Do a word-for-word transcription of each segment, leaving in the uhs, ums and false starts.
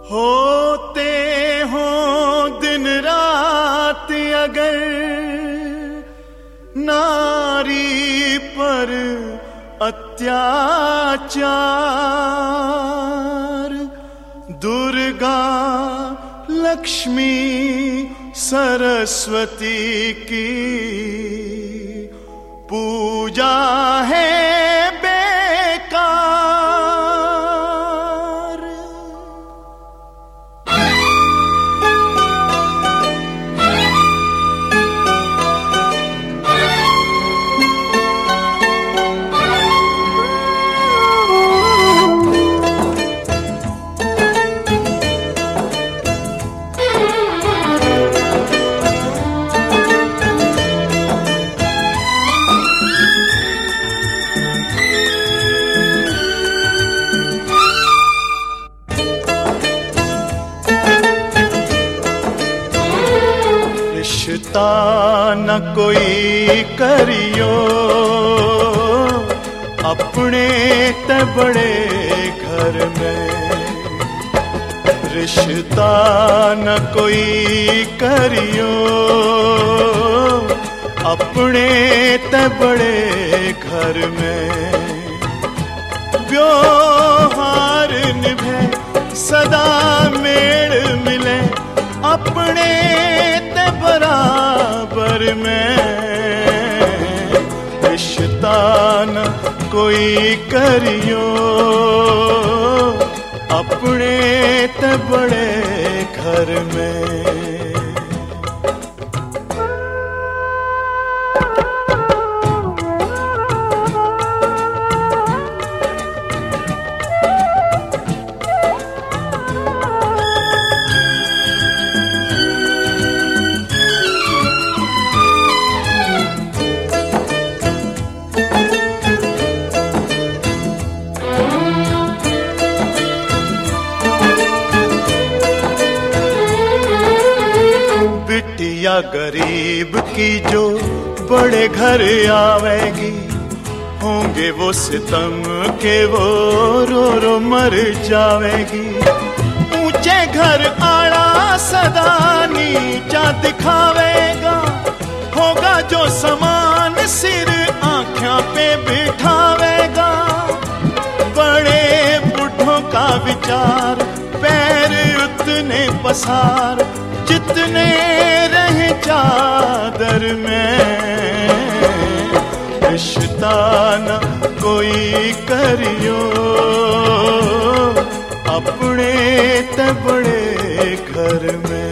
होते हो दिन रात अगर नारी पर अत्याचार, दुर्गा लक्ष्मी सरस्वती की पूजा है बेकार। रिश्ता न कोई करियो अपने ते बड़े घर में, रिश्ता न कोई करियो अपने ते बड़े घर में। व्यवहार निभे सदा मेल मिले अपने ते बराबर में, रिश्ता न कोई करियो अपने ते बड़े घर में। बिटिया गरीब की जो बड़े घर आवेगी, होंगे वो सितम के वो रो रो मर जावेगी। ऊंचे घर आड़ा सदा नीचा दिखावेगा, होगा जो समान सिर आँखों पे बिठावेगा। बड़े बूढ़ों का विचार पैर उतने पसार जितने रहे चादर में, रिश्ता न कोई करियो अपने ते बड़े घर में।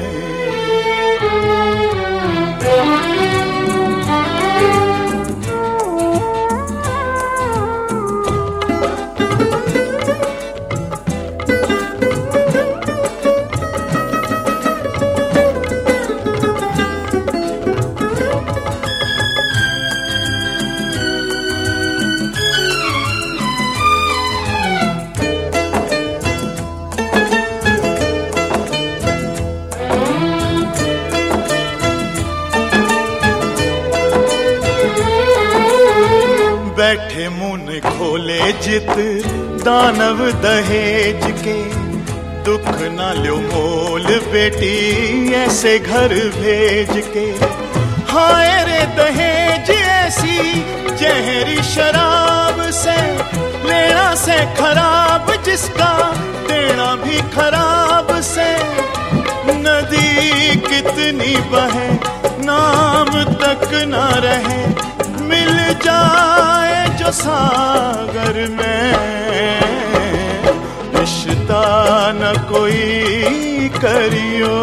बैठे मुन खोले जित दानव दहेज के, दुख न लो मोल बेटी ऐसे घर भेज के। हाय रे दहेज ऐसी जहरी शराब से, लेना से खराब जिसका देना भी खराब से। नदी कितनी बहे नाम तक न रहे, मिल जाए जो सागर में, रिश्ता न कोई करियो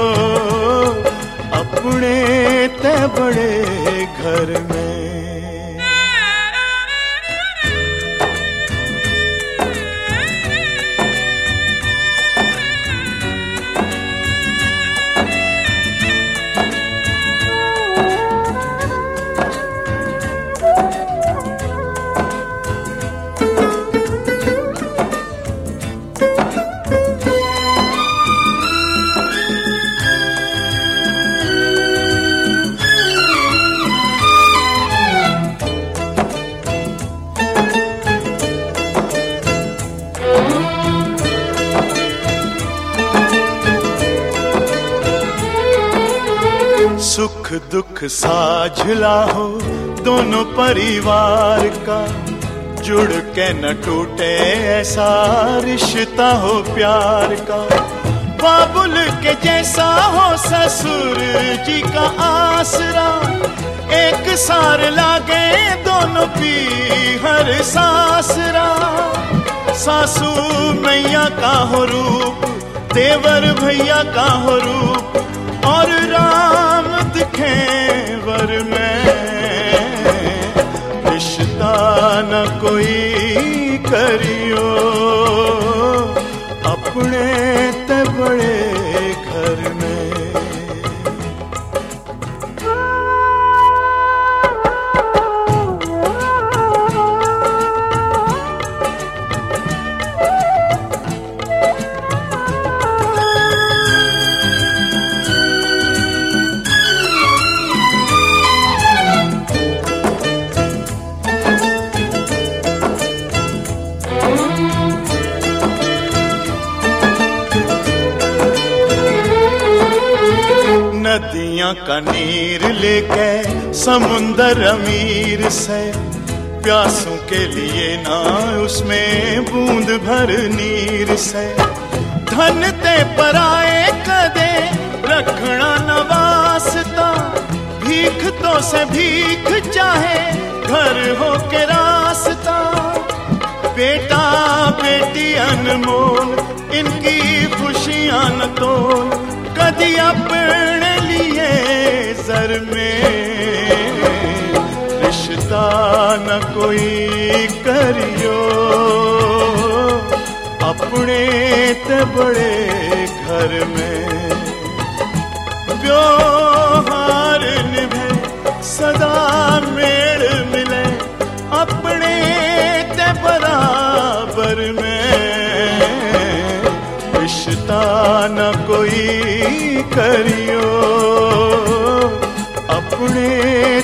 अपने ते बड़े घर में। सुख दुख साझला हो दोनों परिवार का, जुड़ के न टूटे ऐसा रिश्ता हो प्यार का। बाबुल के जैसा हो ससुर जी का आसरा, एक सार लागे दोनों पी हर सासरा। सासू मैया का हो रूप, देवर भैया का हो रूप, और राम दिखे वर में। रिश्ता न कोई करियो, अपने ते बड़े घर में। नदियां का नीर लेके समुंदर अमीर से, प्यासों के लिए ना उसमें बूंद भर नीर से। धन ते पराए कदे रखना न वास्ता, भीख तो से भीख चाहे घर हो के रास्ता। बेटा बेटी अनमोल इनकी खुशियां न तोल, कदी अपने लिए जर में। रिश्ता न कोई करियो, अपने ते बड़े घर में। व्यवहार निभे सदा मेल मिले, अपने ते बराबर में। रिश्ता न कोई करियो, अपने